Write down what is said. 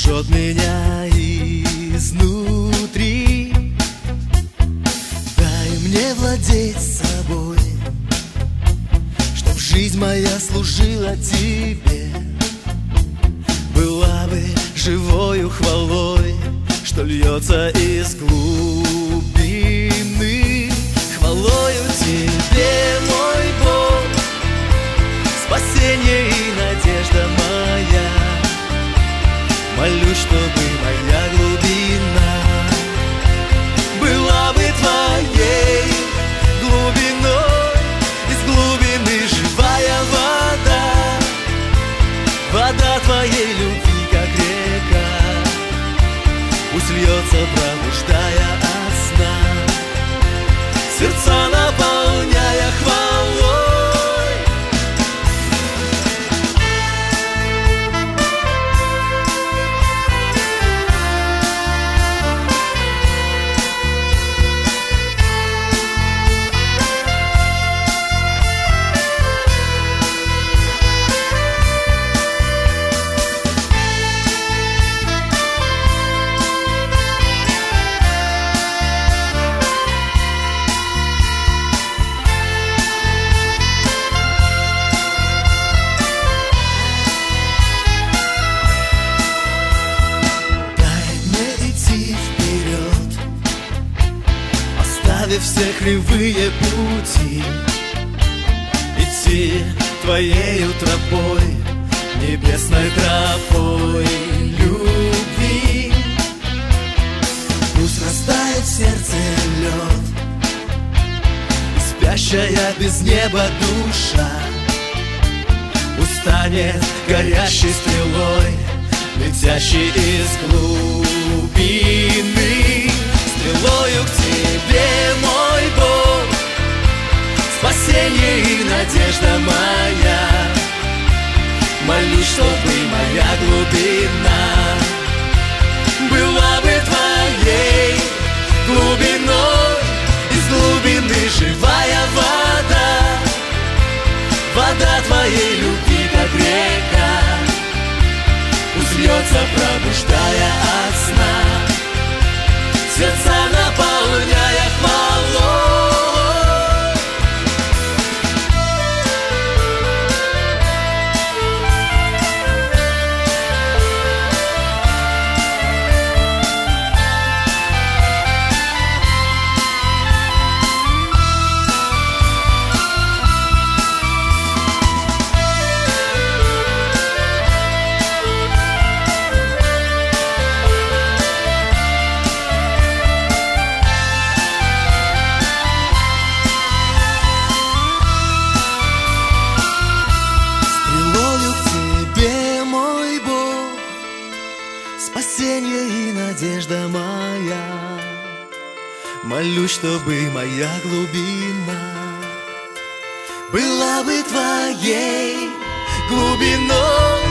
жжет меня изнутри. Дай мне владеть собой, чтоб жизнь моя служила тебе, была бы живою хвалой, что льется из глубины. Хвалою тебе, мой Бог, спасение и надежда моя. Молюсь, чтобы моя глубина была бы твоей глубиной. Из глубины живая вода, вода твоей любви, как река, пусть льется, пробуждая от сна, сердца наполняя хвалой. Все кривые пути, идти твоею тропой, небесной тропой любви. Пусть растает в сердце лед, и спящая без неба душа пусть станет горящей стрелой, летящей из глубины. Стрелою к тебе, мой Бог, спасение и надежда моя. Молюсь, чтобы моя глубина была бы твоей глубиной. Из глубины живая вода, вода твоей любви, как река, пусть льется, пробуждая от сна, сердца наполняя хвалой. Спасение и надежда моя. Молюсь, чтобы моя глубина была бы твоей глубиной.